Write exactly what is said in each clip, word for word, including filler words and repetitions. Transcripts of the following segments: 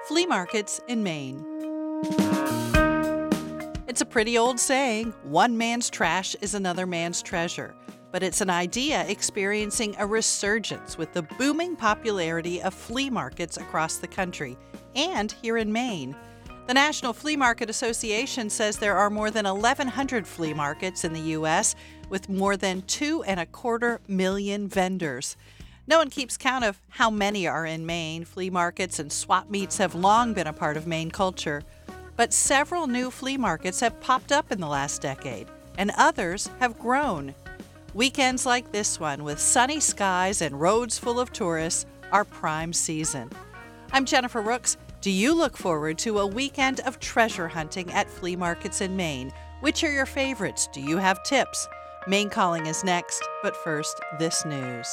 Flea markets in Maine. It's a pretty old saying, one man's trash is another man's treasure. But it's an idea experiencing a resurgence with the booming popularity of flea markets across the country and here in Maine. The National Flea Market Association says there are more than eleven hundred flea markets in the U S with more than two and a quarter million vendors. No one keeps count of how many are in Maine. Flea markets and swap meets have long been a part of Maine culture. But several new flea markets have popped up in the last decade, and others have grown. Weekends like this one, with sunny skies and roads full of tourists, are prime season. I'm Jennifer Rooks. Do you look forward to a weekend of treasure hunting at flea markets in Maine? Which are your favorites? Do you have tips? Maine Calling is next, but first, this news.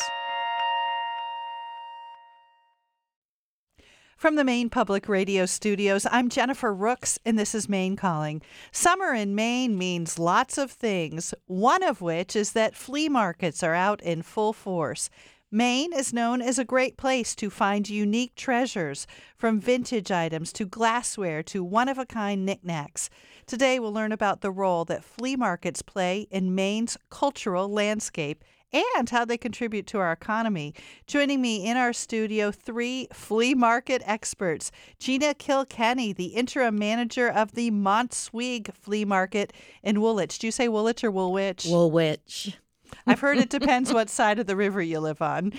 From the Maine Public Radio studios, I'm Jennifer Rooks, and this is Maine Calling. Summer in Maine means lots of things, one of which is that flea markets are out in full force. Maine is known as a great place to find unique treasures, from vintage items to glassware to one-of-a-kind knickknacks. Today we'll learn about the role that flea markets play in Maine's cultural landscape and how they contribute to our economy. Joining me in our studio, three flea market experts. Gina Kilkenny, the interim manager of the Montswig Flea Market in Woolwich. Do you say Woolwich or Woolwich? Woolwich. I've heard it depends what side of the river you live on.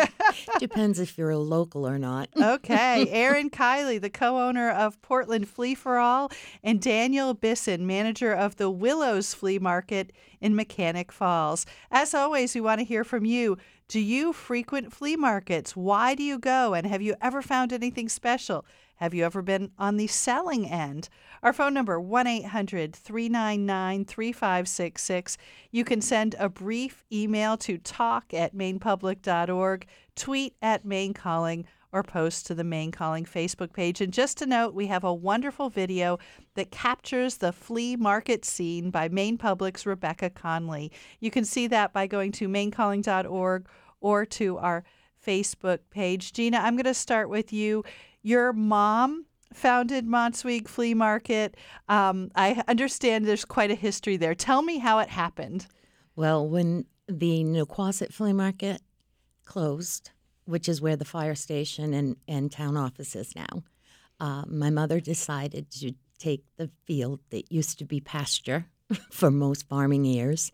Depends if you're a local or not. Okay. Erin Kiley, the co-owner of Portland Flea for All, and Daniel Bisson, manager of the Willows Flea Market in Mechanic Falls. As always, we want to hear from you. Do you frequent flea markets? Why do you go? And have you ever found anything special? Have you ever been on the selling end? Our phone number, one eight hundred three nine nine three five six six. You can send a brief email to talk at mainepublic dot org, tweet at Maine Calling, or post to the Maine Calling Facebook page. And just to note, we have a wonderful video that captures the flea market scene by Maine Public's Rebecca Conley. You can see that by going to maine calling dot org or to our Facebook page. Gina, I'm going to start with you. Your mom founded Montswig Flea Market. Um, I understand there's quite a history there. Tell me how it happened. Well, when the Nequasit Flea Market closed, which is where the fire station and, and town office is now, uh, my mother decided to take the field that used to be pasture for most farming years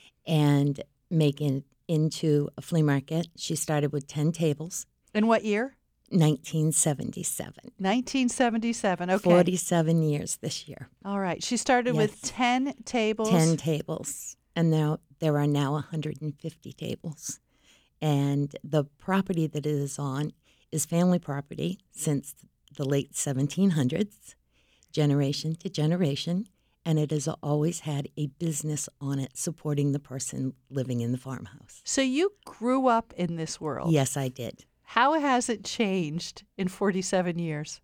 and make it into a flea market. She started with ten tables. In what year? nineteen seventy-seven. nineteen seventy-seven, okay. forty-seven years this year. All right. She started Yes. with ten tables. ten tables. And now there are now one hundred fifty tables. And the property that it is on is family property since the late seventeen hundreds, generation to generation. And it has always had a business on it supporting the person living in the farmhouse. So you grew up in this world. Yes, I did. How has it changed in forty-seven years?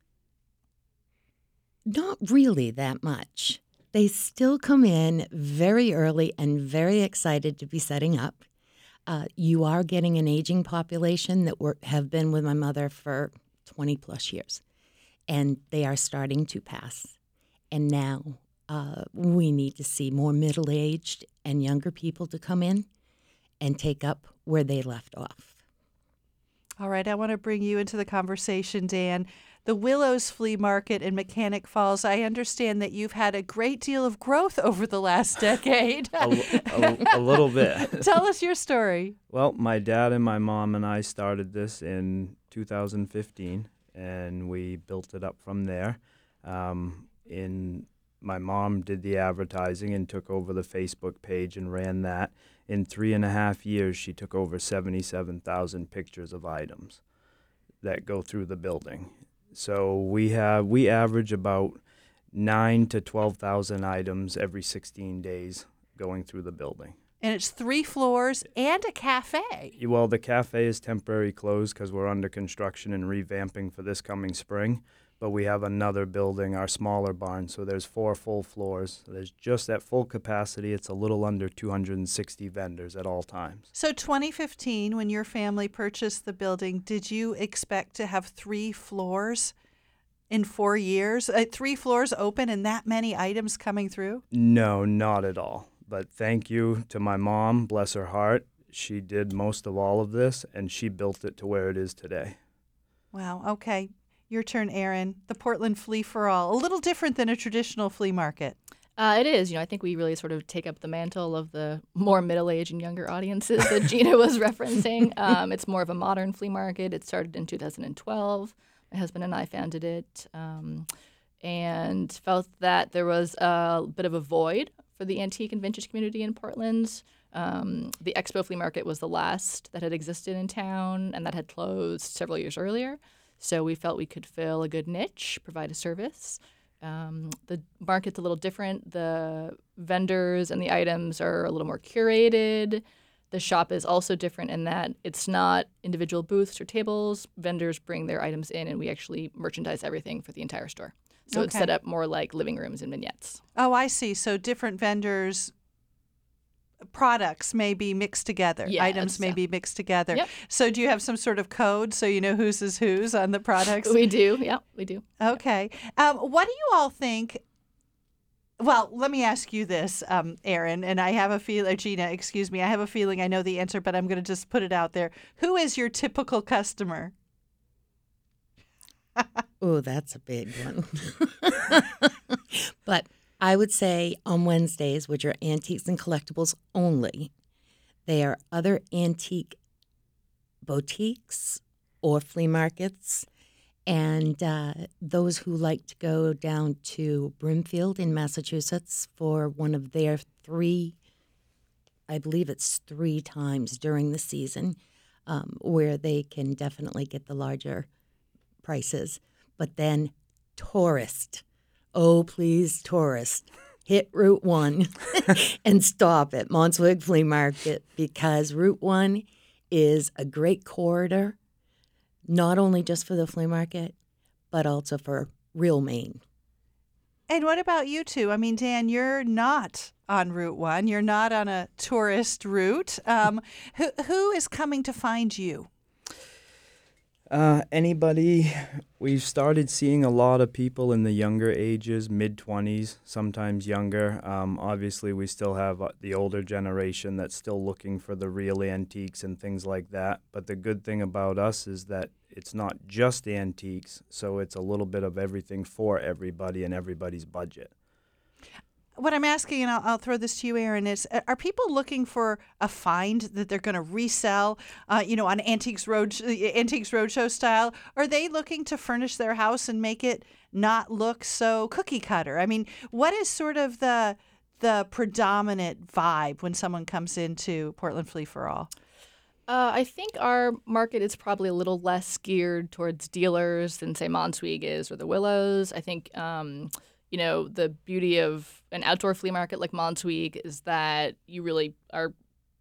Not really that much. They still come in very early and very excited to be setting up. Uh, you are getting an aging population that were, have been with my mother for twenty plus years, and they are starting to pass. And now uh, we need to see more middle-aged and younger people to come in and take up where they left off. All right, I want to bring you into the conversation, Dan. The Willows Flea Market in Mechanic Falls, I understand that you've had a great deal of growth over the last decade. a, a, a little bit. Tell us your story. Well, my dad and my mom and I started this in two thousand fifteen, and we built it up from there. Um, in my mom did the advertising and took over the Facebook page and ran that. In three and a half years, she took over seventy-seven thousand pictures of items that go through the building. So we have we average about nine to twelve thousand items every sixteen days going through the building. And it's three floors and a cafe. Well, the cafe is temporary closed because we're under construction and revamping for this coming spring. But we have another building, our smaller barn, so there's four full floors. So there's just at full capacity, it's a little under two hundred sixty vendors at all times. So twenty fifteen, when your family purchased the building, did you expect to have three floors in four years? Uh, three floors open and that many items coming through? No, not at all. But thank you to my mom, bless her heart. She did most of all of this, and she built it to where it is today. Wow. Okay. Your turn, Erin. The Portland Flea for All. A little different than a traditional flea market. Uh, it is. You know, I think we really sort of take up the mantle of the more middle-aged and younger audiences that Gina was referencing. Um, it's more of a modern flea market. It started in two thousand twelve. My husband and I founded it um, and felt that there was a bit of a void for the antique and vintage community in Portland. Um, the Expo Flea Market was the last that had existed in town, and that had closed several years earlier. So we felt we could fill a good niche, provide a service. Um, the market's a little different. The vendors and the items are a little more curated. The shop is also different in that it's not individual booths or tables. Vendors bring their items in, and we actually merchandise everything for the entire store. So it's Okay. set up more like living rooms and vignettes. Oh, I see. So different vendors' products may be mixed together. Yeah, Items that's- may be mixed together. Yep. So do you have some sort of code so you know whose is whose on the products? We do, yeah, we do. Okay. Um, what do you all think? Well, let me ask you this, um, Erin, and I have a feeling, Gina, excuse me, I have a feeling I know the answer, but I'm going to just put it out there. Who is your typical customer? Oh, that's a big one. But I would say on Wednesdays, which are antiques and collectibles only, they are other antique boutiques or flea markets, and uh, those who like to go down to Brimfield in Massachusetts for one of their three, I believe it's three times during the season, um, where they can definitely get the larger prices. But then tourist, oh please tourist, hit Route one and stop at Montswig Flea Market, because Route one is a great corridor, not only just for the flea market, but also for real Maine. And what about you two? I mean, Dan, you're not on Route one. You're not on a tourist route. Um, who, who is coming to find you? Uh, anybody, we've started seeing a lot of people in the younger ages, mid-twenties, sometimes younger. Um, obviously, we still have uh, the older generation that's still looking for the real antiques and things like that. But the good thing about us is that it's not just antiques, so it's a little bit of everything for everybody and everybody's budget. What I'm asking, and I'll, I'll throw this to you, Erin, is uh, are people looking for a find that they're going to resell, uh, you know, on Antiques Road, Antiques Roadshow style? Are they looking to furnish their house and make it not look so cookie cutter? I mean, what is sort of the the predominant vibe when someone comes into Portland Flea for All? Uh, I think our market is probably a little less geared towards dealers than, say, Montswig is or the Willows. I think, um, you know, the beauty of an outdoor flea market like Montswig is that you really are,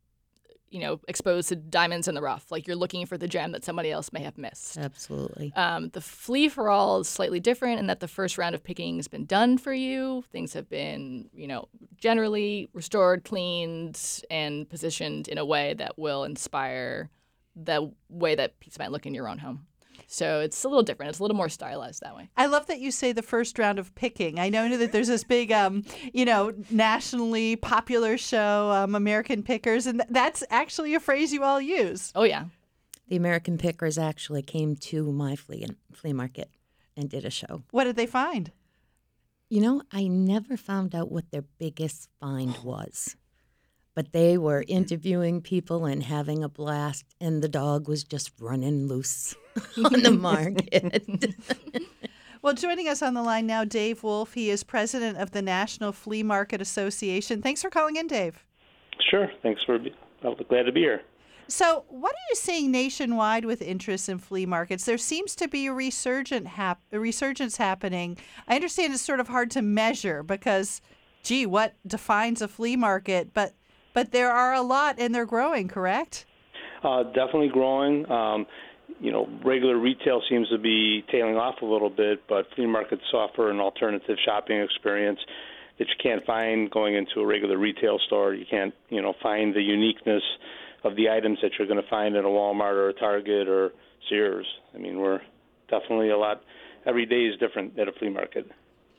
you know, exposed to diamonds in the rough. Like you're looking for the gem that somebody else may have missed. Absolutely. Um, the Flea for All is slightly different in that the first round of picking has been done for you. Things have been, you know, generally restored, cleaned, and positioned in a way that will inspire the way that pizza might look in your own home. So it's a little different. It's a little more stylized that way. I love that you say the first round of picking. I know that there's this big, um, you know, nationally popular show, um, American Pickers, and th- that's actually a phrase you all use. Oh, yeah. The American Pickers actually came to my flea, flea market and did a show. What did they find? You know, I never found out what their biggest find was, but they were interviewing people and having a blast, and the dog was just running loose on the market. Well, joining us on the line now, Dave Wolf. He is president of the National Flea Market Association. Thanks for calling in, Dave. Sure. Thanks for be- I'm glad to be here. So, what are you seeing nationwide with interest in flea markets? There seems to be a resurgent hap- a resurgence happening. I understand it's sort of hard to measure because, gee, what defines a flea market? But but there are a lot, and they're growing. Correct? Uh, definitely growing. Um, you know, regular retail seems to be tailing off a little bit, but flea markets offer an alternative shopping experience that you can't find going into a regular retail store. You can't, you know, find the uniqueness of the items that you're going to find at a Walmart or a Target or Sears. I mean, we're definitely a lot every day is different at a flea market.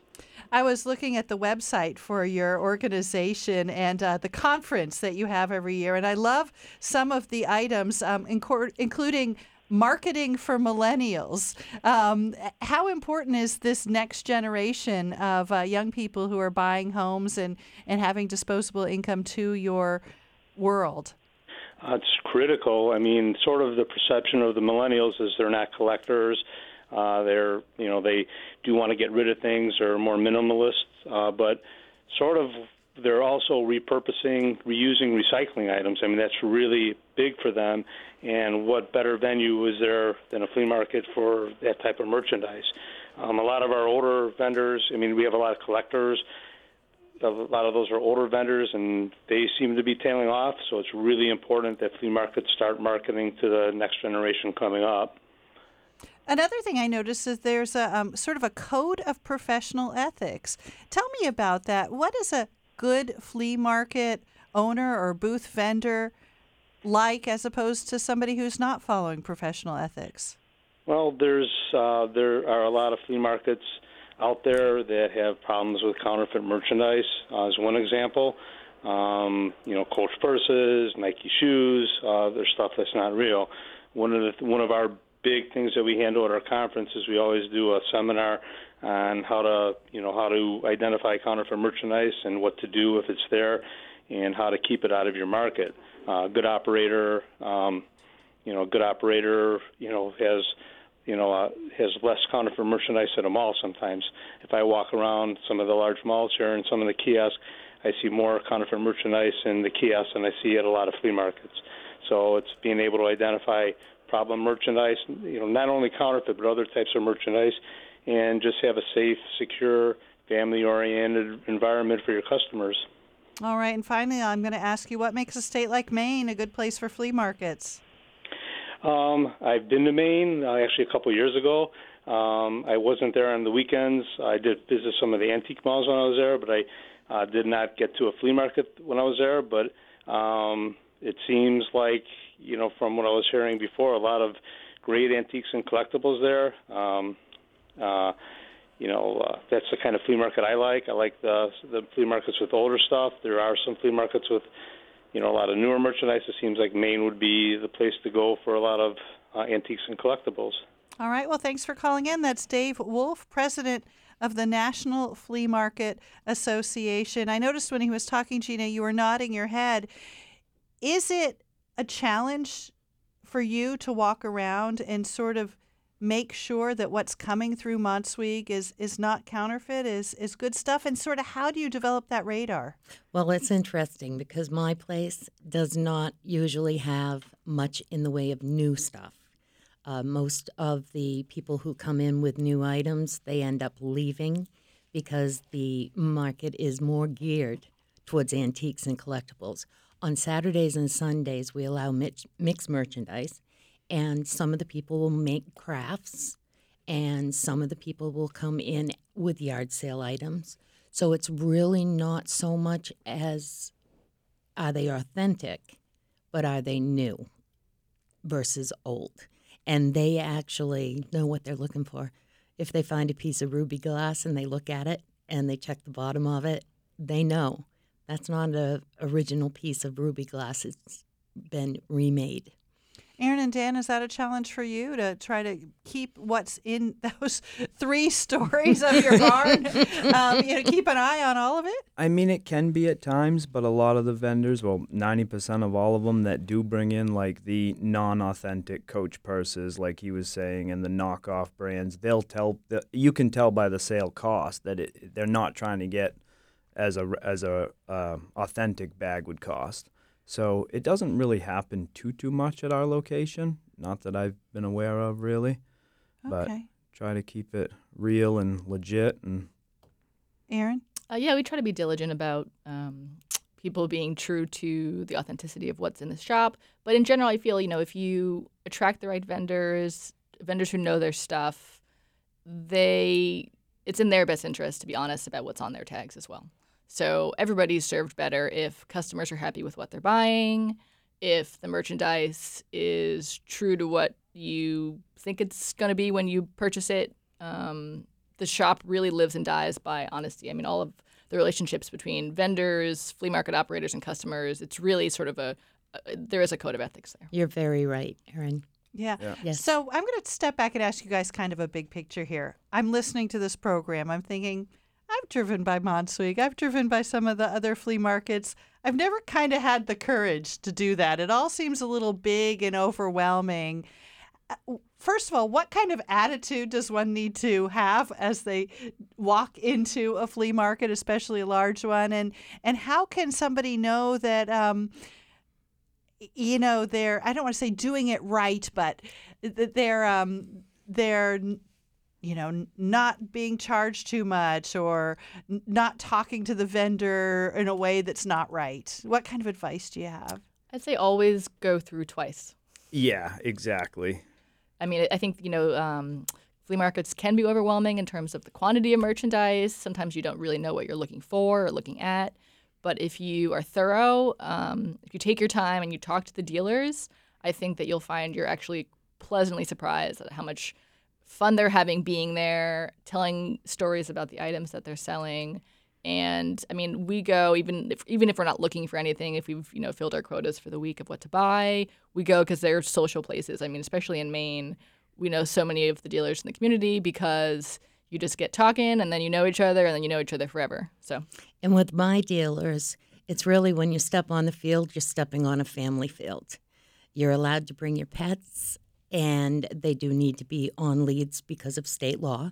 I was looking at the website for your organization and uh, the conference that you have every year, and I love some of the items, um, incor- including marketing for millennials. Um, how important is this next generation of uh, young people who are buying homes and, and having disposable income to your world? Uh, it's critical. I mean, sort of the perception of the millennials is they're not collectors. Uh, they're, you know, they do want to get rid of things. They're more minimalist, uh, but sort of they're also repurposing, reusing, recycling items. I mean, that's really big for them. And what better venue is there than a flea market for that type of merchandise? Um, a lot of our older vendors, I mean, we have a lot of collectors. A lot of those are older vendors, and they seem to be tailing off. So it's really important that flea markets start marketing to the next generation coming up. Another thing I noticed is there's a um, sort of a code of professional ethics. Tell me about that. What is a good flea market owner or booth vendor like as opposed to somebody who's not following professional ethics? Well, there's uh, there are a lot of flea markets out there that have problems with counterfeit merchandise, uh, as one example. Um, you know, Coach purses, Nike shoes, uh, there's stuff that's not real. One of the one of our big things that we handle at our conference is we always do a seminar on how to, you know, how to identify counterfeit merchandise and what to do if it's there, and how to keep it out of your market. Uh, good operator, um, you know, good operator, you know, has, you know, uh, has less counterfeit merchandise at a mall sometimes. If I walk around some of the large malls here and some of the kiosks, I see more counterfeit merchandise in the kiosks than I see at a lot of flea markets. So it's being able to identify problem merchandise, you know, not only counterfeit, but other types of merchandise, and just have a safe, secure, family-oriented environment for your customers. All right, and finally, I'm going to ask you, what makes a state like Maine a good place for flea markets? Um, I've been to Maine uh, actually a couple years ago. Um, I wasn't there on the weekends. I did visit some of the antique malls when I was there, but I uh, did not get to a flea market when I was there. But um, it seems like, you know, from what I was hearing before, a lot of great antiques and collectibles there. Um, uh, you know, uh, that's the kind of flea market I like. I like the the flea markets with older stuff. There are some flea markets with, you know, a lot of newer merchandise. It seems like Maine would be the place to go for a lot of uh, antiques and collectibles. All right. Well, thanks for calling in. That's Dave Wolf, president of the National Flea Market Association. I noticed when he was talking, Gina, you were nodding your head. Is it a challenge for you to walk around and sort of make sure that what's coming through Montswig is, is not counterfeit, is, is good stuff? And sort of how do you develop that radar? Well, it's interesting because my place does not usually have much in the way of new stuff. Uh, most of the people who come in with new items, they end up leaving because the market is more geared towards antiques and collectibles. On Saturdays and Sundays, we allow mix, mixed merchandise, and some of the people will make crafts, and some of the people will come in with yard sale items. So it's really not so much as are they authentic, but are they new versus old? And they actually know what they're looking for. If they find a piece of ruby glass and they look at it and they check the bottom of it, they know. That's not an original piece of ruby glass. It's been remade. Aaron and Dan, is that a challenge for you to try to keep what's in those three stories of your barn? um, you know, keep an eye on all of it? I mean, it can be at times, but a lot of the vendors, well, ninety percent of all of them that do bring in, like, the non-authentic Coach purses, like he was saying, and the knockoff brands, they'll tell, you can tell by the sale cost that it, they're not trying to get as a, as a uh, authentic bag would cost. So it doesn't really happen too, too much at our location. Not that I've been aware of, really. But Okay. try to keep it real and legit. And Aaron? Uh, yeah, we try to be diligent about um, people being true to the authenticity of what's in the shop. But in general, I feel, you know, if you attract the right vendors, vendors who know their stuff, they it's in their best interest to be honest about what's on their tags as well. So everybody's served better if customers are happy with what they're buying, if the merchandise is true to what you think it's going to be when you purchase it, Um, the shop really lives and dies by honesty. I mean, all of the relationships between vendors, flea market operators, and customers, it's really sort of a, a there is a code of ethics there. You're very right, Erin. Yeah. Yeah. Yes. So I'm going to step back and ask you guys kind of a big picture here. I'm listening to this program. I'm thinking, I've driven by Monswig. I've driven by some of the other flea markets. I've never kind of had the courage to do that. It all seems a little big and overwhelming. First of all, what kind of attitude does one need to have as they walk into a flea market, especially a large one? And and how can somebody know that, um, you know, they're, I don't want to say doing it right, but that they're, um, they're, you know, not being charged too much or n- not talking to the vendor in a way that's not right? What kind of advice do you have? I'd say always go through twice. Yeah, exactly. I mean, I think, you know, um, flea markets can be overwhelming in terms of the quantity of merchandise. Sometimes you don't really know what you're looking for or looking at. But if you are thorough, um, if you take your time and you talk to the dealers, I think that you'll find you're actually pleasantly surprised at how much fun they're having being there, telling stories about the items that they're selling. And I mean, we go even if even if we're not looking for anything, if we've you know filled our quotas for the week of what to buy, we go because they're social places. I mean, especially in Maine, we know so many of the dealers in the community because you just get talking and then you know each other and then you know each other forever. So, And with my dealers, it's really when you step on the field, you're stepping on a family field. You're allowed to bring your pets, and they do need to be on leads because of state law.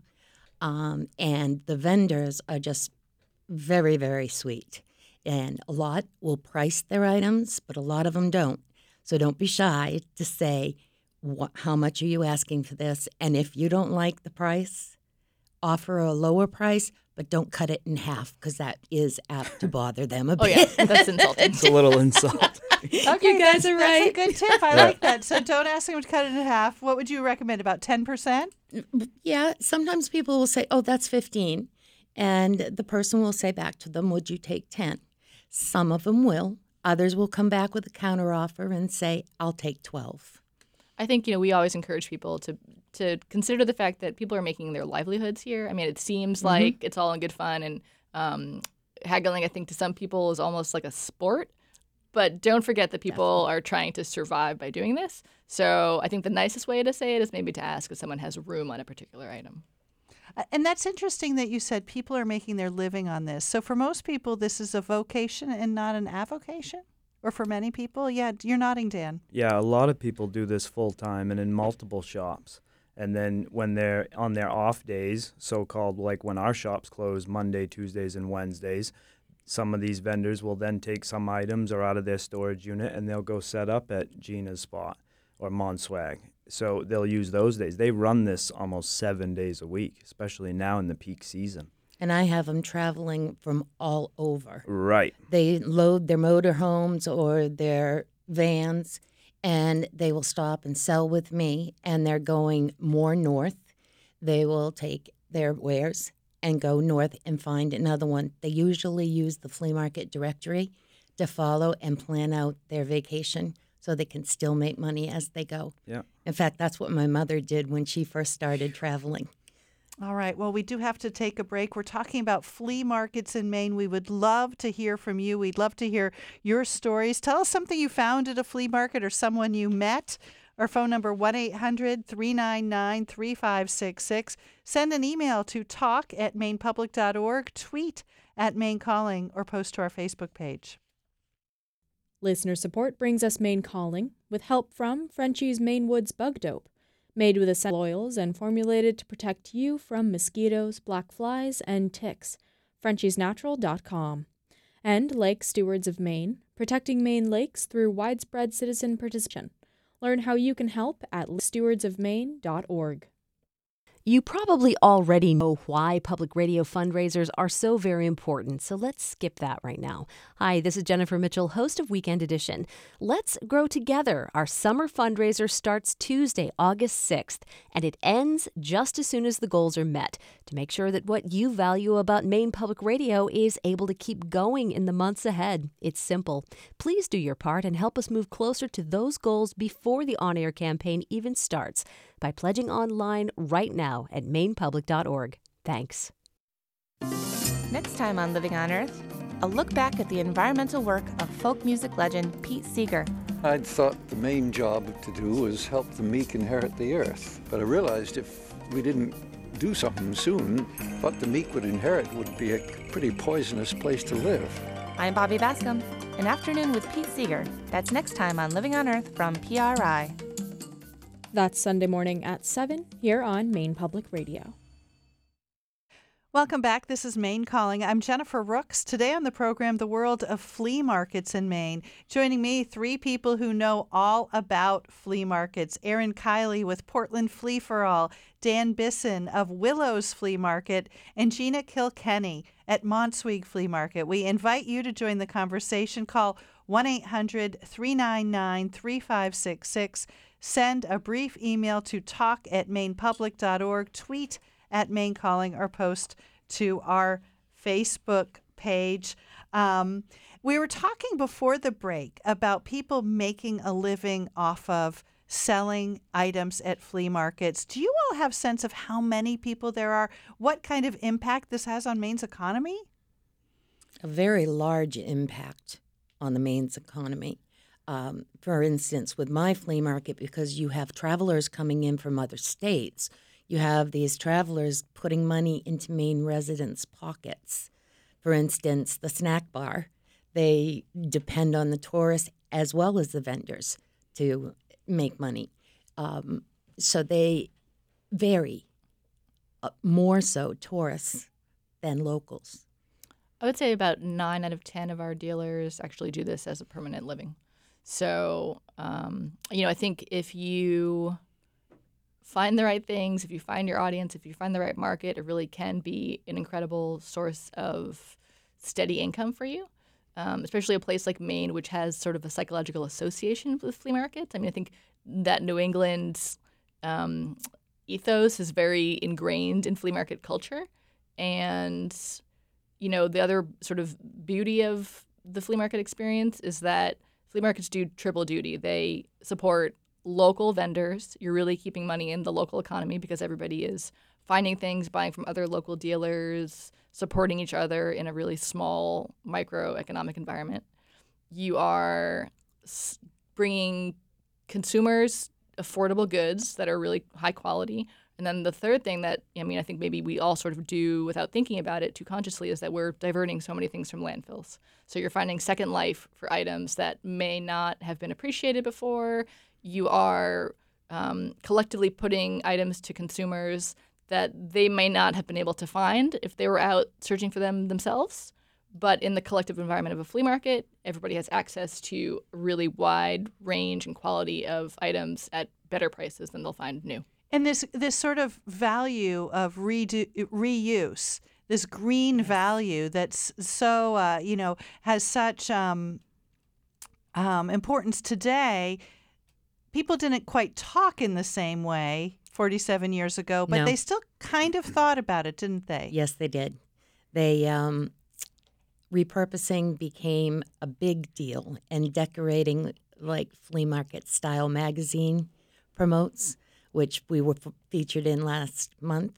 Um, and the vendors are just very, very sweet. And a lot will price their items, but a lot of them don't. So don't be shy to say, what, how much are you asking for this? And if you don't like the price, offer a lower price, but don't cut it in half because that is apt to bother them a oh bit. yeah, that's insulting. It's a little insult. Okay, You guys that's, are that's right. a good tip. I like that. So don't ask them to cut it in half. What would you recommend? About ten percent? Yeah, sometimes people will say, oh, that's fifteen. And the person will say back to them, would you take ten? Some of them will. Others will come back with a counteroffer and say, I'll take twelve. I think, you know, we always encourage people to to consider the fact that people are making their livelihoods here. I mean, it seems Mm-hmm. like it's all in good fun, and um, haggling, I think, to some people is almost like a sport. But don't forget that people Definitely. are trying to survive by doing this. So I think the nicest way to say it is maybe to ask if someone has room on a particular item. Uh, And that's interesting that you said people are making their living on this. So for most people, this is a vocation and not an avocation? Or for many people? Yeah, you're nodding, Dan. Yeah, a lot of people do this full time and in multiple shops. And then when they're on their off days, so-called like when our shops close Monday, Tuesdays, and Wednesdays, some of these vendors will then take some items or out of their storage unit and they'll go set up at Gina's spot or Monswag. So they'll use those days. They run this almost seven days a week, especially now in the peak season. And I have them traveling from all over. Right. They load their motorhomes or their vans, and they will stop and sell with me, and they're going more north. They will take their wares and go north and find another one. They usually use the flea market directory to follow and plan out their vacation so they can still make money as they go. Yeah. In fact, that's what my mother did when she first started traveling. All right. Well, we do have to take a break. We're talking about flea markets in Maine. We would love to hear from you. We'd love to hear your stories. Tell us something you found at a flea market or someone you met. Our phone number, one eight hundred three nine nine three five six six. Send an email to talk at maine public dot org, tweet at Maine Calling, or post to our Facebook page. Listener support brings us Maine Calling, with help from Frenchie's Maine Woods Bug Dope, made with essential oils and formulated to protect you from mosquitoes, black flies, and ticks. Frenchies Natural dot com. And Lake Stewards of Maine, protecting Maine lakes through widespread citizen participation. Learn how you can help at stewards of maine dot org. You probably already know why public radio fundraisers are so very important, so let's skip that right now. Hi, this is Jennifer Mitchell, host of Weekend Edition. Let's Grow Together. Our summer fundraiser starts Tuesday, August sixth, and it ends just as soon as the goals are met to make sure that what you value about Maine Public Radio is able to keep going in the months ahead. It's simple. Please do your part and help us move closer to those goals before the on-air campaign even starts. by pledging online right now at maine public dot org. Thanks. Next time on Living on Earth, a look back at the environmental work of folk music legend Pete Seeger. I'd thought the main job to do was help the meek inherit the earth, but I realized if we didn't do something soon, what the meek would inherit would be a pretty poisonous place to live. I'm Bobby Bascom. An Afternoon with Pete Seeger. That's next time on Living on Earth from P R I. That's Sunday morning at seven here on Maine Public Radio. Welcome back. This is Maine Calling. I'm Jennifer Rooks. Today on the program, the world of flea markets in Maine. Joining me, three people who know all about flea markets. Erin Kiley with Portland Flea for All, Dan Bisson of Willows Flea Market, and Gina Kilkenny at Montswig Flea Market. We invite you to join the conversation. Call one eight hundred, three nine nine, three five six six. Send a brief email to talk at maine public dot org. Tweet at Maine Calling, or post to our Facebook page. Um, we were talking before the break about people making a living off of selling items at flea markets. Do you all have sense of how many people there are? What kind of impact this has on Maine's economy? A very large impact on the Maine's economy. Um, for instance, with my flea market, because you have travelers coming in from other states, you have these travelers putting money into Maine residents' pockets. For instance, the snack bar, they depend on the tourists as well as the vendors to make money. Um, so they vary, uh, more so tourists than locals. I would say about nine out of ten of our dealers actually do this as a permanent living. So, um, you know, I think if you find the right things, if you find your audience, if you find the right market, it really can be an incredible source of steady income for you, um, especially a place like Maine, which has sort of a psychological association with flea markets. I mean, I think that New England's um, ethos is very ingrained in flea market culture. And, you know, the other sort of beauty of the flea market experience is that flea markets do triple duty. They support local vendors. You're really keeping money in the local economy because everybody is finding things, buying from other local dealers, supporting each other in a really small microeconomic environment. You are bringing consumers affordable goods that are really high quality. And then the third thing that, I mean, I think maybe we all sort of do without thinking about it too consciously is that we're diverting so many things from landfills. So you're finding second life for items that may not have been appreciated before. You are um, collectively putting items to consumers that they may not have been able to find if they were out searching for them themselves. But in the collective environment of a flea market, everybody has access to a really wide range and quality of items at better prices than they'll find new. And this this sort of value of redo, reuse, this green value that's so, uh, you know, has such um, um, importance today. People didn't quite talk in the same way forty-seven years ago, but No. they still kind of thought about it, didn't they? Yes, they did. They um, repurposing became a big deal, and decorating, like Flea Market Style magazine promotes, which we were f- featured in last month.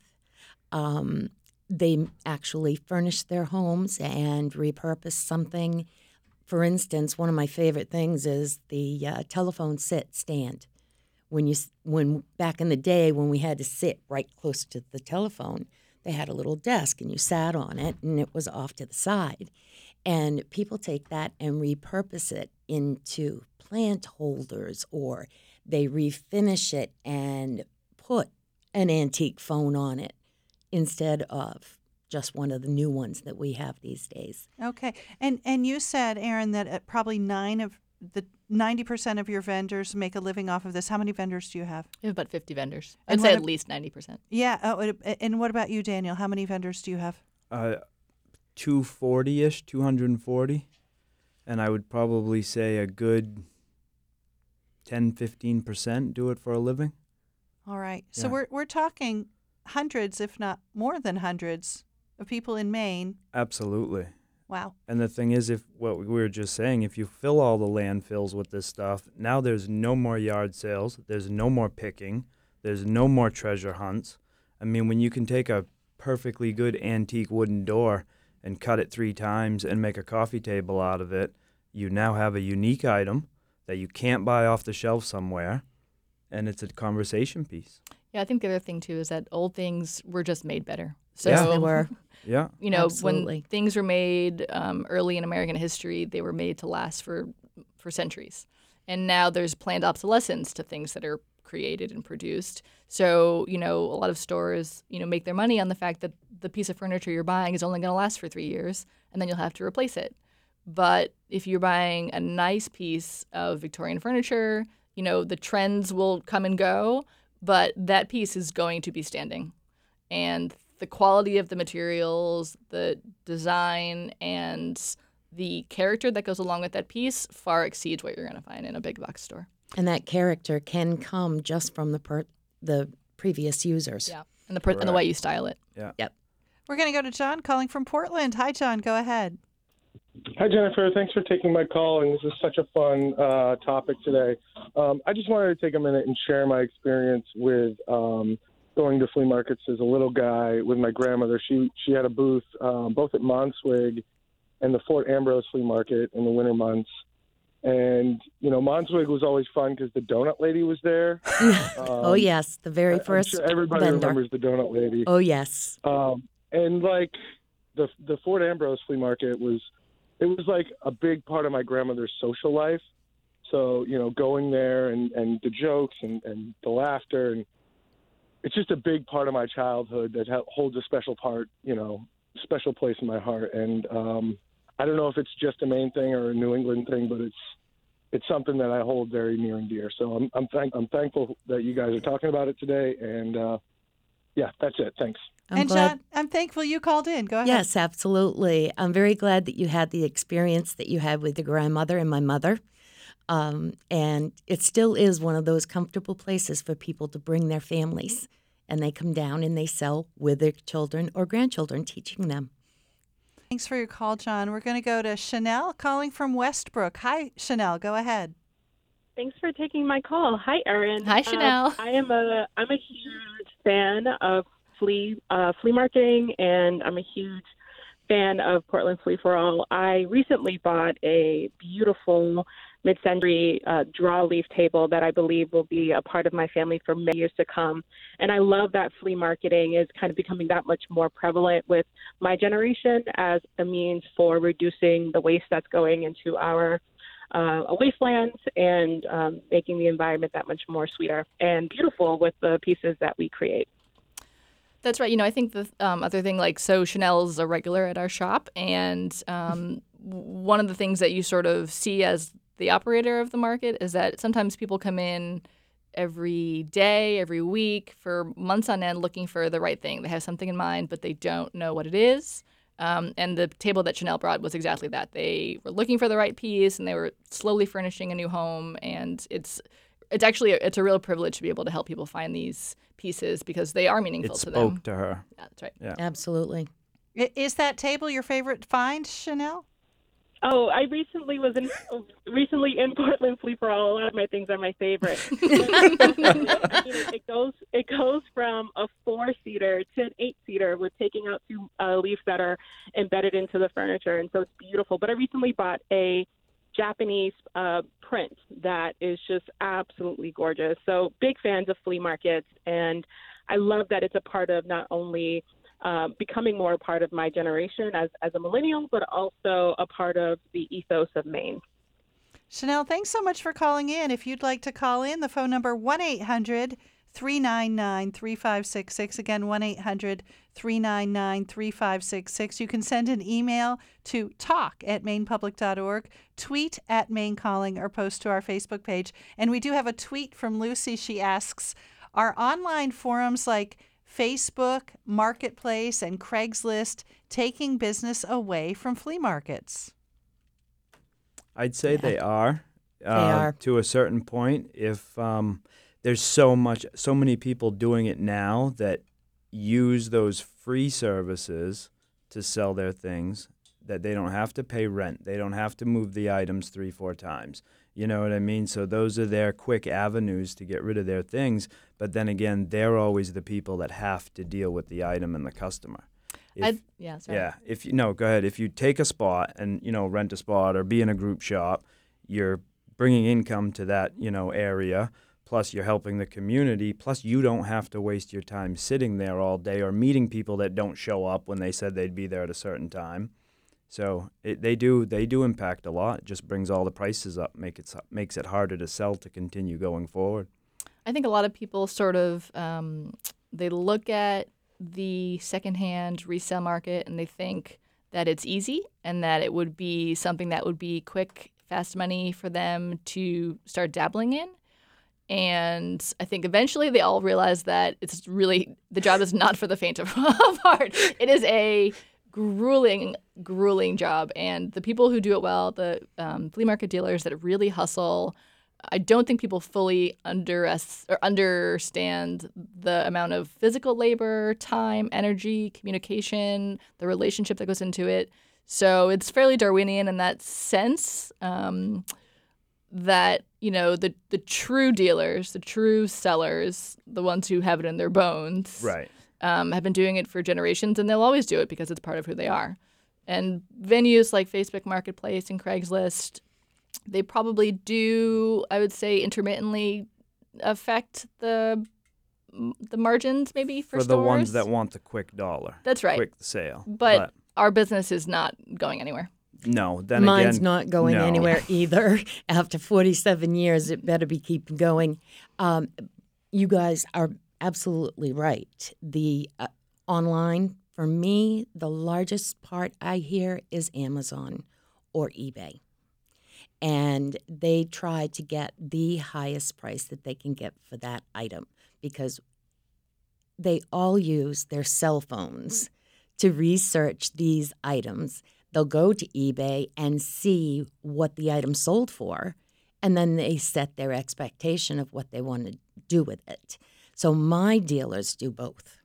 Um, they actually furnished their homes and repurposed something. For instance, one of my favorite things is the uh, telephone sit stand. When you s- when back in the day when we had to sit right close to the telephone, they had a little desk and you sat on it and it was off to the side. And people take that and repurpose it into plant holders, or they refinish it and put an antique phone on it instead of just one of the new ones that we have these days. Okay. And and you said, Erin, that uh, probably nine of the ninety percent of your vendors make a living off of this. How many vendors do you have? We have about fifty vendors. And I'd say what at ab- least ninety percent. Yeah. Oh, and- and what about you, Daniel? How many vendors do you have? Uh, two forty-ish, two hundred forty. And I would probably say a good ten, fifteen percent do it for a living. All right. So Yeah. we're we're talking hundreds, if not more than hundreds, of people in Maine. Absolutely. Wow. And the thing is, if what we were just saying, if you fill all the landfills with this stuff, now there's no more yard sales, there's no more picking, There's no more treasure hunts. I mean, when you can take a perfectly good antique wooden door and cut it three times and make a coffee table out of it, you now have a unique item that you can't buy off the shelf somewhere, and it's a conversation piece. Yeah, I think the other thing, too, is that old things were just made better. So, Yeah. They were. Yeah. you know, Absolutely. when things were made um, early in American history, they were made to last for, for centuries. And now there's planned obsolescence to things that are created and produced. So, you know, a lot of stores, you know, make their money on the fact that the piece of furniture you're buying is only going to last for three years, and then you'll have to replace it. But if you're buying a nice piece of Victorian furniture, you know, the trends will come and go, but that piece is going to be standing. And the quality of the materials, the design, and the character that goes along with that piece far exceeds what you're going to find in a big box store. And that character can come just from the per- the previous users. Yeah, and the per- and the way you style it. Yeah. Yep. We're going to go to John calling from Portland. Hi, John. Go ahead. Hi, Jennifer. Thanks for taking my call, and this is such a fun uh, topic today. Um, I just wanted to take a minute and share my experience with um, going to flea markets as a little guy with my grandmother. She she had a booth um, both at Monswig and the Fort Ambrose Flea Market in the winter months. And, you know, Monswig was always fun because the donut lady was there. Um, oh, yes, the very I- first I'm sure everybody vendor. remembers the donut lady. Oh, yes. Um, and like the the Fort Ambrose Flea Market was, it was like a big part of my grandmother's social life. So, you know, going there and, and the jokes and, and the laughter, and it's just a big part of my childhood that ha- holds a special part, you know, special place in my heart. And um, I don't know if it's just a Maine thing or a New England thing, but it's it's something that I hold very near and dear. So I'm I'm, thank- I'm thankful that you guys are talking about it today. And uh, yeah, that's it. Thanks. I'm and glad. John, I'm thankful you called in. Go ahead. Yes, absolutely. I'm very glad that you had the experience that you had with your grandmother and my mother. Um, and it still is one of those comfortable places for people to bring their families. And they come down and they sell with their children or grandchildren, teaching them. Thanks for your call, John. We're going to go to Chanel calling from Westbrook. Hi, Chanel. Go ahead. Thanks for taking my call. Hi, Erin. Hi, Chanel. Uh, I am a I'm a huge fan of flea uh, flea marketing, and I'm a huge fan of Portland Flea for All. I recently bought a beautiful mid-century uh, draw leaf table that I believe will be a part of my family for many years to come. And I love that flea marketing is kind of becoming that much more prevalent with my generation as a means for reducing the waste that's going into our uh, wastelands and um, making the environment that much more sweeter and beautiful with the pieces that we create. That's right. You know, I think the um, other thing, like, so Chanel's a regular at our shop, and um, one of the things that you sort of see as the operator of the market is that sometimes people come in every day, every week, for months on end looking for the right thing. They have something in mind, but they don't know what it is. Um, and the table that Chanel brought was exactly that. They were looking for the right piece, and they were slowly furnishing a new home. And it's it's actually a, it's a real privilege to be able to help people find these pieces because they are meaningful It to spoke them. to her. Yeah, that's right. Yeah. Absolutely. I- Is that table your favorite find, Chanel? Oh, I recently was in recently in Portland Flea for All. A lot of my things are my favorite. I mean, it goes it goes from a four seater to an eight seater with taking out two uh, leaves that are embedded into the furniture, and so it's beautiful. But I recently bought a Japanese uh, print that is just absolutely gorgeous. So big fans of flea markets, and I love that it's a part of not only Uh, becoming more a part of my generation as, as a millennial, but also a part of the ethos of Maine. Chanel, thanks so much for calling in. If you'd like to call in, the phone number one eight hundred three nine nine three five six six. Again, one eight hundred three nine nine three five six six. You can send an email to talk at maine public dot org, tweet at Maine Calling, or post to our Facebook page. And we do have a tweet from Lucy. She asks, are online forums like Facebook, Marketplace, and Craigslist taking business away from flea markets? I'd say Yeah. they are. They uh, are. To a certain point. If um, there's so much, so many people doing it now that use those free services to sell their things, that they don't have to pay rent. They don't have to move the items three, four times. You know what I mean? So those are their quick avenues to get rid of their things. But then again, they're always the people that have to deal with the item and the customer. If, I'd, yeah, sorry. Yeah. If you no, go ahead. If you take a spot and you know rent a spot or be in a group shop, you're bringing income to that you know area. Plus, you're helping the community. Plus, you don't have to waste your time sitting there all day or meeting people that don't show up when they said they'd be there at a certain time. So it, they do they do impact a lot. It just brings all the prices up, make it makes it harder to sell to continue going forward. I think a lot of people sort of um, they look at the secondhand resale market and they think that it's easy and that it would be something that would be quick, fast money for them to start dabbling in. And I think eventually they all realize that it's really, the job is not for the faint of heart. It is a grueling, grueling job. And the people who do it well, the um, flea market dealers that really hustle, I don't think people fully under or understand the amount of physical labor, time, energy, communication, the relationship that goes into it. So it's fairly Darwinian in that sense. Um, that, you know, the, the true dealers, the true sellers, the ones who have it in their bones, right, um, have been doing it for generations, and they'll always do it because it's part of who they are. And venues like Facebook Marketplace and Craigslist, they probably do, I would say, intermittently affect the the margins maybe for, for stores. the ones that want the quick dollar. That's right. Quick sale. But, but our business is not going anywhere. No, then Mine's again, not going no. anywhere either. After forty-seven years, it better be keeping going. Um, you guys are absolutely right. The uh, online, for me, the largest part I hear is Amazon or eBay. And they try to get the highest price that they can get for that item because they all use their cell phones to research these items. They'll go to eBay and see what the item sold for, and then they set their expectation of what they want to do with it. So my dealers do both.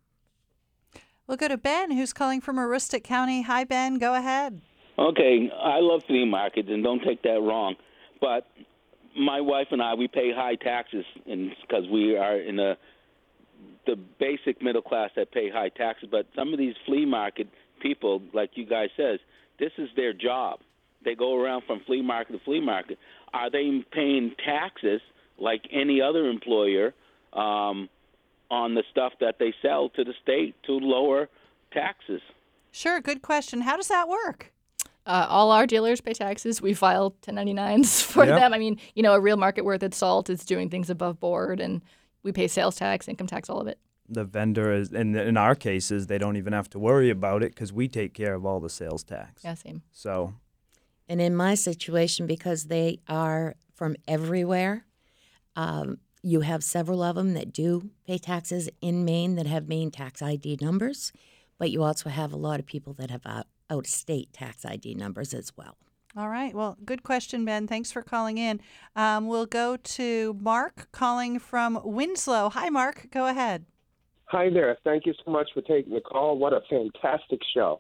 We'll go to Ben, who's calling from Aroostook County. Hi, Ben. Go ahead. Okay, I love flea markets, and don't take that wrong. But my wife and I, we pay high taxes because we are in a, the basic middle class that pay high taxes. But some of these flea market people, like you guys says, this is their job. They go around from flea market to flea market. Are they paying taxes like any other employer um, on the stuff that they sell to the state to lower taxes? Sure, good question. How does that work? Uh, all our dealers pay taxes. We file ten ninety-nines for Yep. them. I mean, you know, a real market worth its salt is doing things above board, and we pay sales tax, income tax, all of it. The vendor is, and in our cases, they don't even have to worry about it because we take care of all the sales tax. Yeah, same. So, And in my situation, because they are from everywhere, um, you have several of them that do pay taxes in Maine that have Maine tax I D numbers, but you also have a lot of people that have out, out-of-state tax I D numbers as well. All right. Well, good question, Ben. Thanks for calling in. Um, we'll go to Mark calling from Winslow. Hi, Mark. Go ahead. Hi there. Thank you so much for taking the call. What a fantastic show.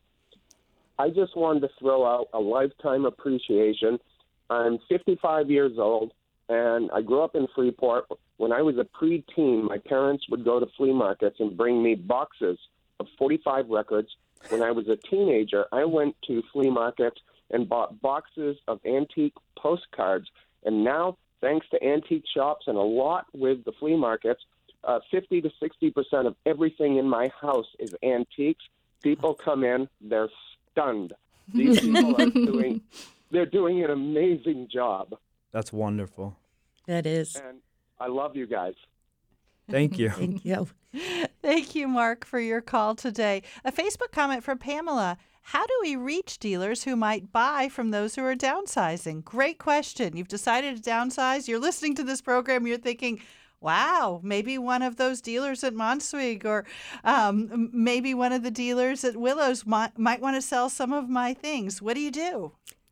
I just wanted to throw out a lifetime appreciation. I'm fifty-five years old, and I grew up in Freeport. When I was a preteen, my parents would go to flea markets and bring me boxes of forty-five records. When I was a teenager, I went to flea markets and bought boxes of antique postcards. And now, thanks to antique shops and a lot with the flea markets, uh, fifty to sixty percent of everything in my house is antiques. People come in, they're stunned. These people are doing, they're doing an amazing job. that's wonderful. That is. And I love you guys. Thank you. Thank you. Thank you, Mark, for your call today. A Facebook comment from Pamela. How do we reach dealers who might buy from those who are downsizing? Great question. You've decided to downsize. You're listening to this program. You're thinking, wow, maybe one of those dealers at Monswig or um, maybe one of the dealers at Willows might, might want to sell some of my things. What do you do?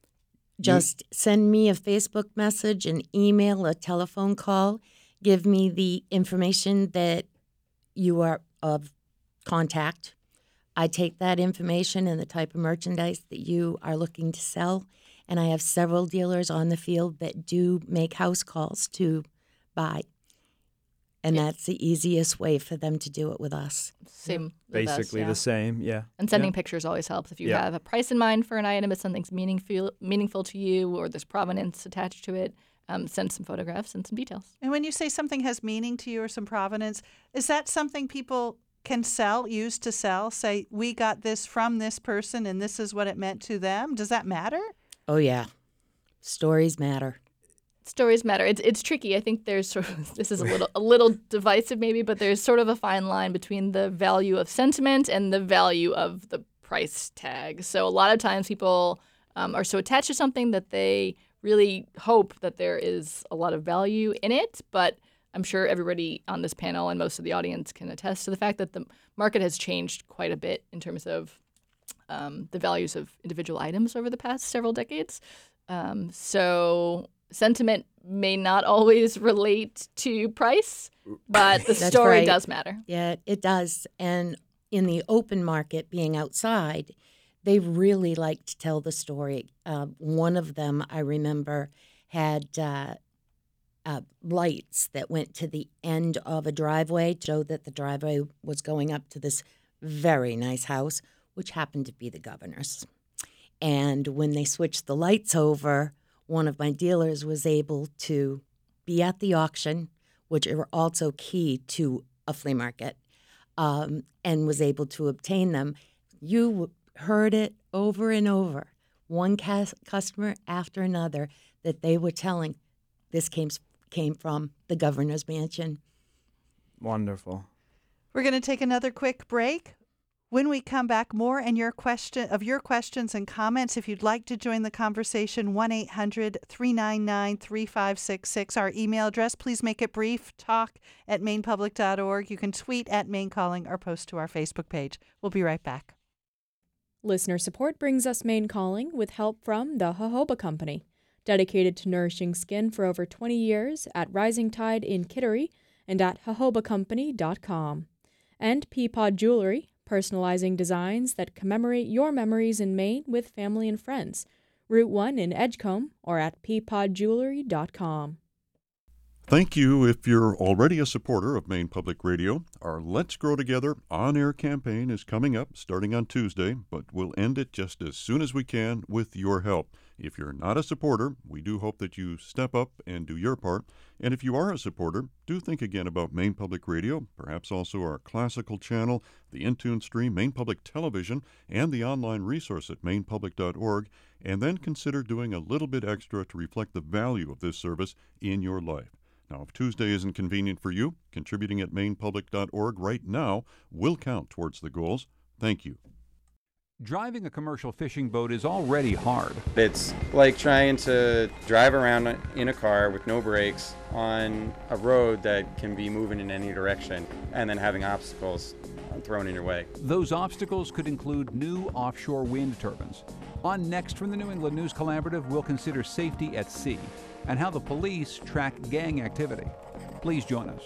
Just send me a Facebook message, an email, a telephone call. Give me the information that you are of contact. I take that information and the type of merchandise that you are looking to sell, And I have several dealers on the field that do make house calls to buy. And that's the easiest way for them to do it with us. Same. with us, Basically yeah. the same, yeah. And sending Yeah. pictures always helps. If you Yeah. have a price in mind for an item, if something's meaningful meaningful to you, or there's provenance attached to it, um, send some photographs and some details. And when you say something has meaning to you or some provenance, is that something people can sell, use to sell? Say, we got this from this person and this is what it meant to them. Does that matter? Oh, yeah. Stories matter. Stories matter. It's it's tricky. I think there's sort of this is a little a little divisive maybe, but there's sort of a fine line between the value of sentiment and the value of the price tag. So a lot of times people um, are so attached to something that they really hope that there is a lot of value in it. But I'm sure everybody on this panel and most of the audience can attest to the fact that the market has changed quite a bit in terms of um, the values of individual items over the past several decades. Um, so sentiment may not always relate to price, but the That's story right. does matter. Yeah, it does. And in the open market, being outside, they really like to tell the story. Uh, one of them, I remember, had uh, uh, lights that went to the end of a driveway to show that the driveway was going up to this very nice house, which happened to be the governor's. And when they switched the lights over, one of my dealers was able to be at the auction, which are also key to a flea market, um, and was able to obtain them. You heard it over and over, one cas- customer after another, that they were telling this came came from the governor's mansion. Wonderful. We're going to take another quick break. When we come back, more and your question of your questions and comments. If you'd like to join the conversation, one eight hundred three nine nine three five six six. Our email address, please make it brief, talk at maine public dot org. You can tweet at Maine Calling or post to our Facebook page. We'll be right back. Listener support brings us Maine Calling with help from the Jojoba Company, dedicated to nourishing skin for over twenty years at Rising Tide in Kittery and at jojoba company dot com. And Peapod Jewelry, personalizing designs that commemorate your memories in Maine with family and friends. Route one in Edgecombe or at peapod jewelry dot com. Thank you if you're already a supporter of Maine Public Radio. Our Let's Grow Together on-air campaign is coming up starting on Tuesday, but we'll end it just as soon as we can with your help. If you're not a supporter, we do hope that you step up and do your part. And if you are a supporter, do think again about Maine Public Radio, perhaps also our classical channel, the Intune stream, Maine Public Television, and the online resource at maine public dot org, and then consider doing a little bit extra to reflect the value of this service in your life. Now, if Tuesday isn't convenient for you, contributing at maine public dot org right now will count towards the goals. Thank you. Driving a commercial fishing boat is already hard. It's like trying to drive around in a car with no brakes on a road that can be moving in any direction and then having obstacles thrown in your way. Those obstacles could include new offshore wind turbines. On Next from the New England News Collaborative, we'll consider safety at sea and how the police track gang activity. Please join us.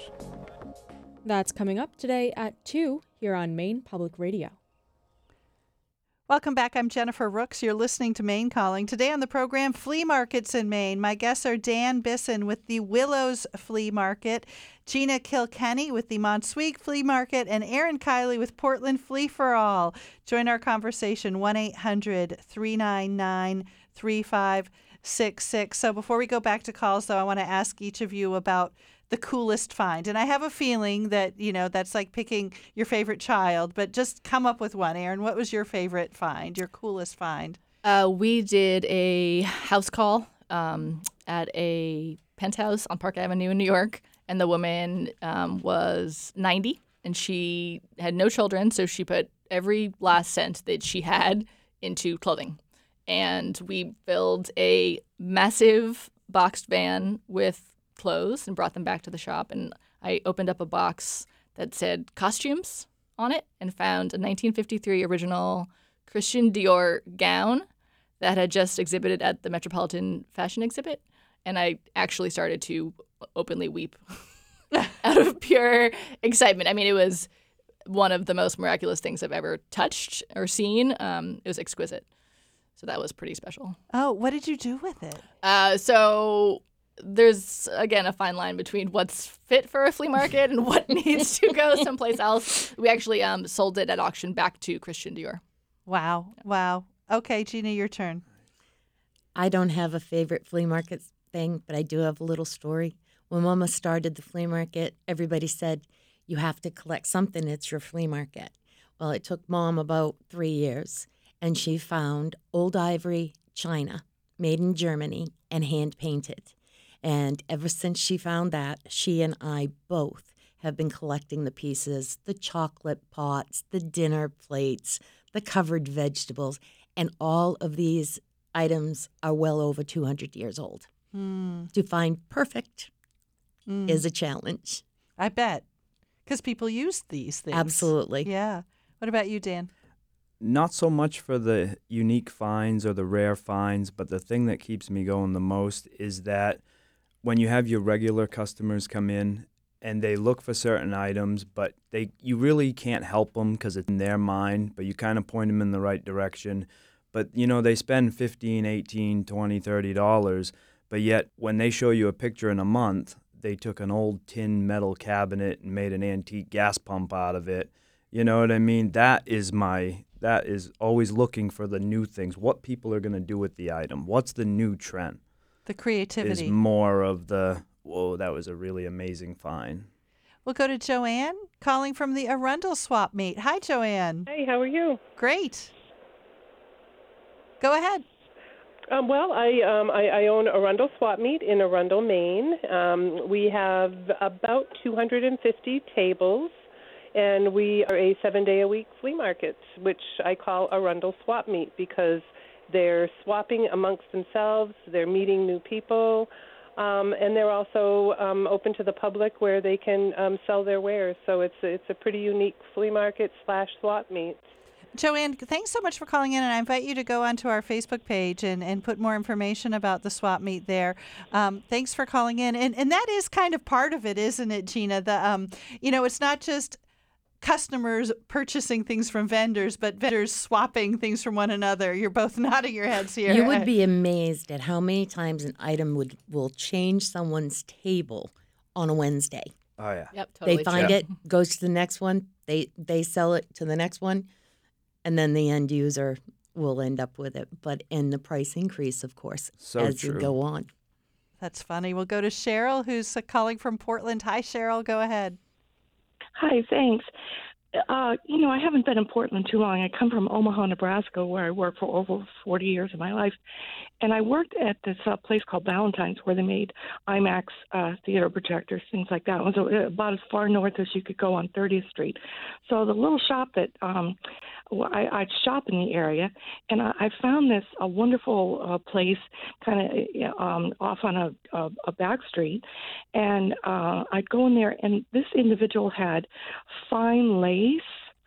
That's coming up today at two here on Maine Public Radio. Welcome back. I'm Jennifer Rooks. You're listening to Maine Calling. Today on the program, flea markets in Maine. My guests are Dan Bisson with the Willows Flea Market, Gina Kilkenny with the Montsuig Flea Market, and Erin Kiley with Portland Flea for All. Join our conversation, one eight hundred three nine nine three five six six. So before we go back to calls, though, I want to ask each of you about the coolest find. And I have a feeling that, you know, that's like picking your favorite child, but just come up with one. Erin, what was your favorite find, your coolest find? Uh, we did a house call um, at a penthouse on Park Avenue in New York, and the woman um, was ninety, and she had no children, so she put every last cent that she had into clothing. And we filled a massive boxed van with clothes and brought them back to the shop. And I opened up a box that said costumes on it and found a nineteen fifty-three original Christian Dior gown that had just exhibited at the Metropolitan Fashion Exhibit. And I actually started to openly weep out of pure excitement. I mean, it was one of the most miraculous things I've ever touched or seen. Um, it was exquisite. So that was pretty special. Oh, what did you do with it? Uh, so there's, again, a fine line between what's fit for a flea market and what needs to go someplace else. We actually um, sold it at auction back to Christian Dior. Wow. Wow. Okay, Gina, your turn. I don't have a favorite flea market thing, but I do have a little story. When Mama started the flea market, everybody said, you have to collect something. It's your flea market. Well, it took Mom about three years, and she found old ivory china made in Germany and hand-painted. And ever since she found that, she and I both have been collecting the pieces, the chocolate pots, the dinner plates, the covered vegetables, and all of these items are well over two hundred years old. Mm. To find perfect Mm. is a challenge. I bet. Because people use these things. Absolutely. Yeah. What about you, Dan? Not so much for the unique finds or the rare finds, but the thing that keeps me going the most is that when you have your regular customers come in and they look for certain items, but they you really can't help them because it's in their mind, but you kind of point them in the right direction. But, you know, they spend fifteen, eighteen, twenty, thirty dollars, but yet when they show you a picture in a month, they took an old tin metal cabinet and made an antique gas pump out of it. You know what I mean? That is my, that is always looking for the new things. What people are going to do with the item. What's the new trend? The creativity. Is more of the, whoa, that was a really amazing find. We'll go to Joanne, calling from the Arundel Swap Meet. Hi, Joanne. Hey, how are you? Great. Go ahead. Um, well, I, um, I I own Arundel Swap Meet in Arundel, Maine. Um, we have about two hundred fifty tables, and we are a seven-day-a-week flea market, which I call Arundel Swap Meet because they're swapping amongst themselves, they're meeting new people, um, and they're also um, open to the public where they can um, sell their wares. So it's it's a pretty unique flea market slash swap meet. Joanne, thanks so much for calling in, and I invite you to go onto our Facebook page and, and put more information about the swap meet there. Um, thanks for calling in, and and that is kind of part of it, isn't it, Gina? The um, you know, it's not just customers purchasing things from vendors, but vendors swapping things from one another. You're both nodding your heads here. You would be amazed at how many times an item would will change someone's table on a Wednesday. Oh yeah. Yep. Totally They find true. it, goes to the next one. They they sell it to the next one. And then the end user will end up with it. But in the price increase, of course, So as true. you go on. That's funny. We'll go to Cheryl, who's uh, calling from Portland. Hi, Cheryl. Go ahead. Hi, thanks. Uh, you know, I haven't been in Portland too long. I come from Omaha, Nebraska, where I worked for over forty years of my life. And I worked at this uh, place called Ballantyne's where they made IMAX uh, theater projectors, things like that. It was uh, about as far north as you could go on thirtieth Street. So the little shop that um, well, I, I'd shop in the area, and I, I found this a wonderful uh, place kind of um, off on a, a, a back street. And uh, I'd go in there, and this individual had fine lace,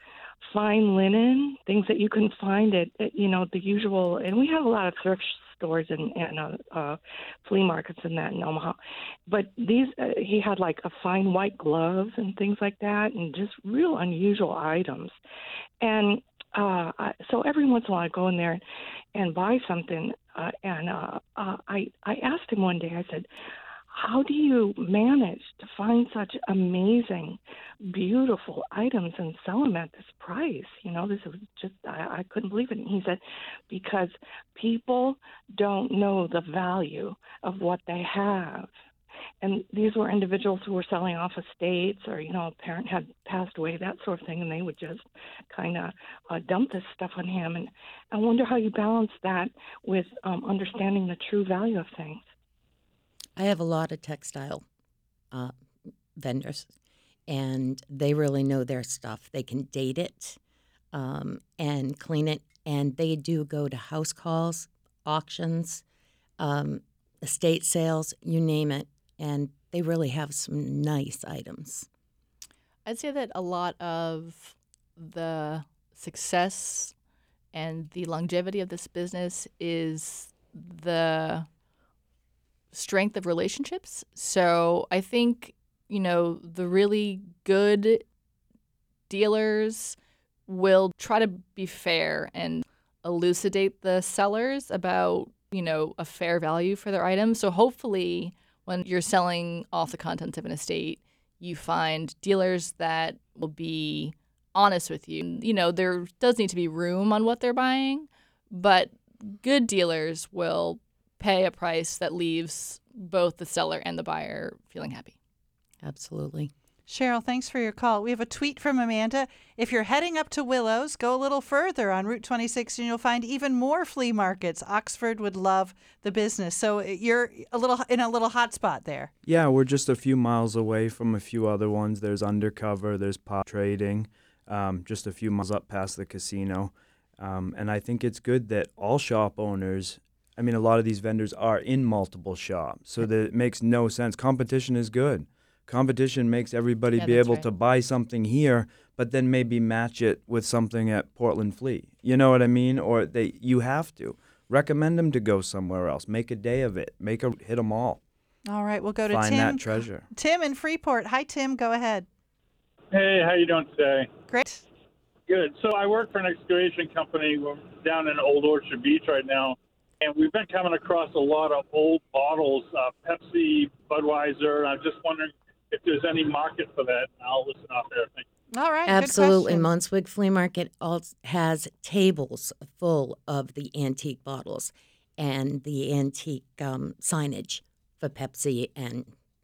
fine linen, things that you can find at, at you know, the usual. And we have a lot of thrift stores and, and uh, uh, flea markets and that in Omaha. But these, uh, he had like a fine white gloves and things like that, and just real unusual items. And uh, I, so every once in a while I go in there and buy something. Uh, and uh, uh, I, I asked him one day, I said, how do you manage to find such amazing, beautiful items and sell them at this price? You know, this was just, I, I couldn't believe it. And he said, because people don't know the value of what they have. And these were individuals who were selling off estates, or, you know, a parent had passed away, that sort of thing, and they would just kind of uh, dump this stuff on him. And I wonder how you balance that with um, understanding the true value of things. I have a lot of textile uh, vendors, and they really know their stuff. They can date it um, and clean it, and they do go to house calls, auctions, um, estate sales, you name it, and they really have some nice items. I'd say that a lot of the success and the longevity of this business is the strength of relationships. So I think, you know, the really good dealers will try to be fair and elucidate the sellers about, you know, a fair value for their items. So hopefully when you're selling off the contents of an estate, you find dealers that will be honest with you. You know, there does need to be room on what they're buying, but good dealers will pay a price that leaves both the seller and the buyer feeling happy. Absolutely. Cheryl, thanks for your call. We have a tweet from Amanda. If you're heading up to Willows, go a little further on Route twenty-six and you'll find even more flea markets. Oxford would love the business. So you're a little in a little hot spot there. Yeah, we're just a few miles away from a few other ones. There's Undercover, there's Pop Trading, um, just a few miles up past the casino. Um, and I think it's good that all shop owners, I mean, a lot of these vendors are in multiple shops, so that it makes no sense. Competition is good. Competition makes everybody Yeah, be that's able right. to buy something here, but then maybe match it with something at Portland Flea. You know what I mean? Or they, you have to. Recommend them to go somewhere else. Make a day of it. Make a hit them all. All right, we'll go to Find Tim. that treasure. Tim in Freeport. Hi, Tim. Go ahead. Hey, how you doing today? Great. Good. So I work for an excavation company. We're down in Old Orchard Beach right now, and we've been coming across a lot of old bottles, uh, Pepsi, Budweiser. I'm just wondering if there's any market for that. I'll listen out there. Thank you. All right. Absolutely. Good question. Monswig Flea Market also has tables full of the antique bottles and the antique um, signage for Pepsi and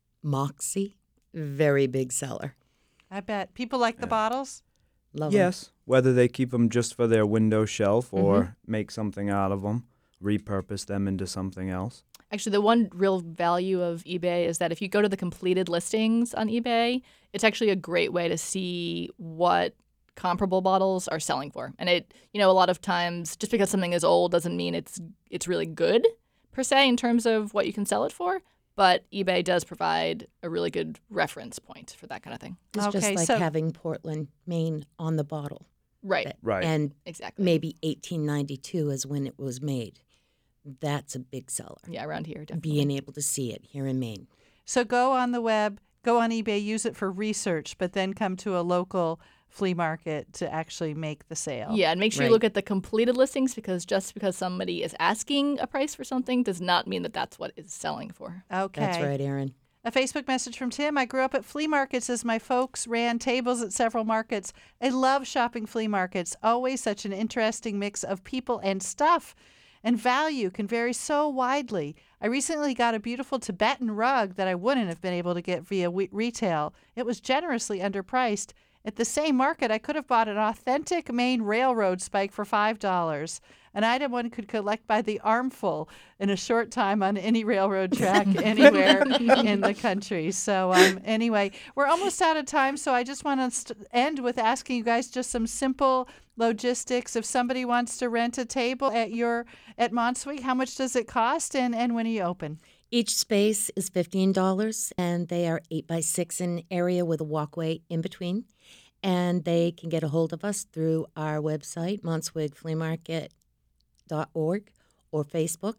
Moxie. Very big seller. I bet. People like the bottles? Love 'em. Yes, whether they keep them just for their window shelf or Mhm. make something out of them, repurpose them into something else. Actually, the one real value of eBay is that if you go to the completed listings on eBay, it's actually a great way to see what comparable bottles are selling for. And it, you know, a lot of times just because something is old doesn't mean it's it's really good per se in terms of what you can sell it for. But eBay does provide a really good reference point for that kind of thing. It's just Okay, like so- having Portland, Maine on the bottle. Right. That- Right. And Exactly. maybe eighteen ninety-two is when it was made. That's a big seller. Yeah, around here, definitely. Being able to see it here in Maine. So go on the web, go on eBay, use it for research, but then come to a local flea market to actually make the sale. Yeah, and make sure Right. you look at the completed listings because just because somebody is asking a price for something does not mean that that's what it's selling for. Okay. That's right, Aaron. A Facebook message from Tim. I grew up at flea markets as my folks ran tables at several markets. I love shopping flea markets. Always such an interesting mix of people and stuff. And value can vary so widely. I recently got a beautiful Tibetan rug that I wouldn't have been able to get via we- retail. It was generously underpriced. At the same market, I could have bought an authentic Maine railroad spike for five dollars, an item one could collect by the armful in a short time on any railroad track anywhere in the country. So um, anyway, we're almost out of time, so I just want to st- end with asking you guys just some simple logistics. If somebody wants to rent a table at your at Monswig, how much does it cost, and, and when are you open? Each space is fifteen dollars, and they are eight by six in area with a walkway in between. And they can get a hold of us through our website, monswig flea market dot org, or Facebook,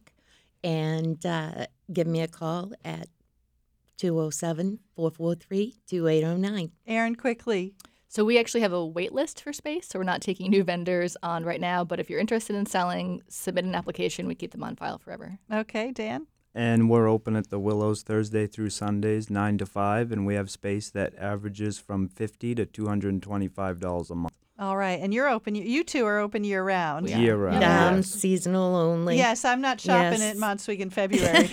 and uh, give me a call at two oh seven, four four three, two eight oh nine. Aaron, quickly. So we actually have a wait list for space, so we're not taking new vendors on right now. But if you're interested in selling, submit an application. We keep them on file forever. Okay, Dan? And we're open at the Willows Thursday through Sundays, nine to five, and we have space that averages from fifty to two hundred twenty-five dollars a month. All right, and you're open. You two are open year round. Year round. Um, yes. Seasonal only. Yes, I'm not shopping Yes. at Monswig in February.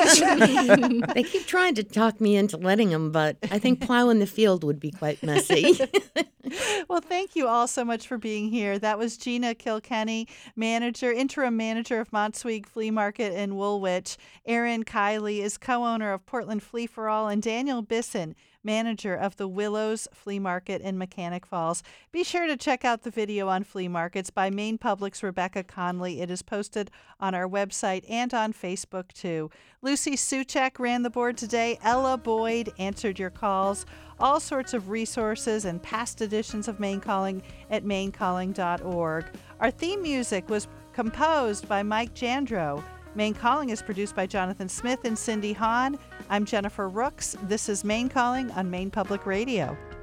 They keep trying to talk me into letting them, but I think plowing the field would be quite messy. Well, thank you all so much for being here. That was Gina Kilkenny, manager, interim manager of Monswig Flea Market in Woolwich. Aaron Kiley is co-owner of Portland Flea for All, and Daniel Bisson, manager of the Willows Flea Market in Mechanic Falls. Be sure to check out the video on flea markets by Maine Public's Rebecca Conley. It is posted on our website and on Facebook, too. Lucy Suchek ran the board today. Ella Boyd answered your calls. All sorts of resources and past editions of Maine Calling at maine calling dot org. Our theme music was composed by Mike Jandro. Maine Calling is produced by Jonathan Smith and Cindy Hahn. I'm Jennifer Rooks. This is Maine Calling on Maine Public Radio.